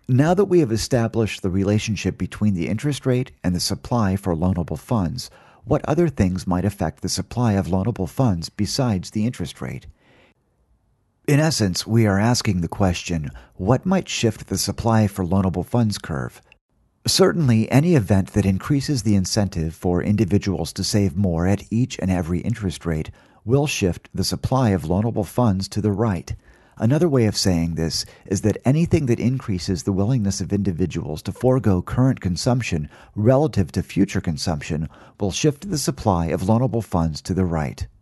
Now that we have established the relationship between the interest rate and the supply for loanable funds, what other things might affect the supply of loanable funds besides the interest rate? In essence, we are asking the question, what might shift the supply for loanable funds curve? Certainly, any event that increases the incentive for individuals to save more at each and every interest rate will shift the supply of loanable funds to the right. Another way of saying this is that anything that increases the willingness of individuals to forego current consumption relative to future consumption will shift the supply of loanable funds to the right.